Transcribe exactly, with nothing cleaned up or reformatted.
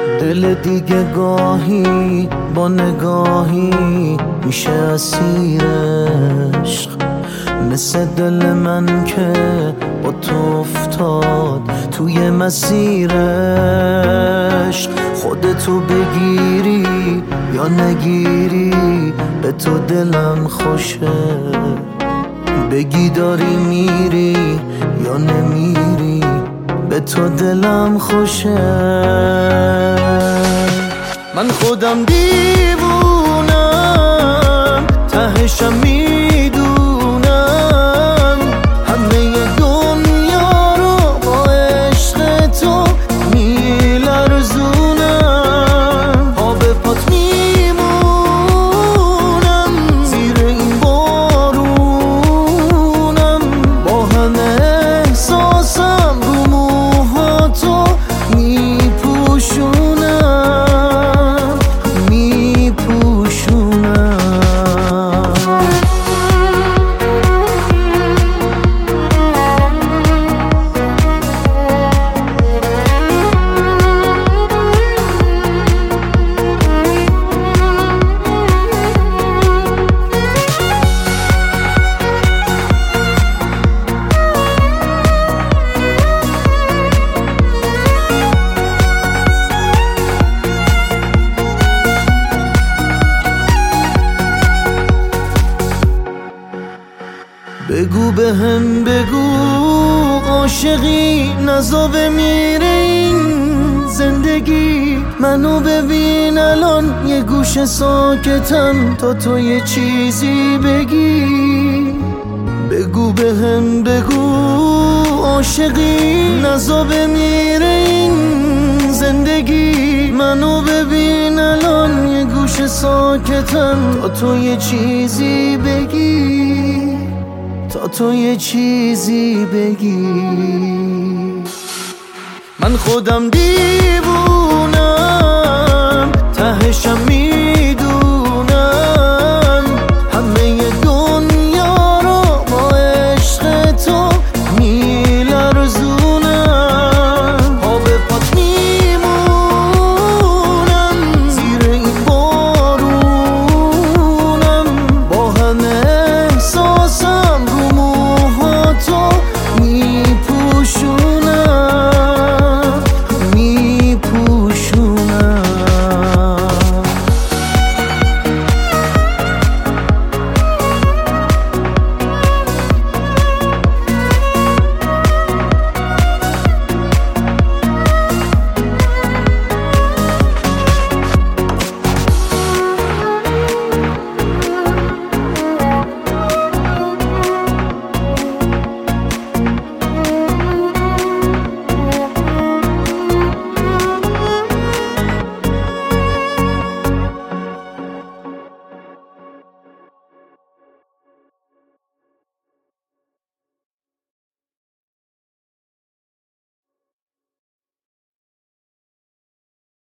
دل دیگه گاهی با نگاهی میشه اسیر عشق، مثل دل من که با تو افتاد توی مسیر عشق. خودتو بگیری یا نگیری به تو دلم خوشه، بگی داری میری یا نمیری به تو دلم خوشه. من خودم دیوونم تهشم میدونم، همه دنیا رو با عشق تو میلرزونم. پا به پات میمونم زیر این بارونم، با همه احساسم رو موهاتو میپوشونم میپوشونم. بگو به هم بگو عاشقی نزا بمیره این زندگی. منو ببین الان یه گوشه ساکتم تا تو یه چیزی بگی. بگو به هم بگو عاشقی نزا بمیره این زندگی. منو ببین الان یه گوشه ساکتم تا تو یه چیزی بگی، تا تو یه چیزی بگی. من خودم دیوونم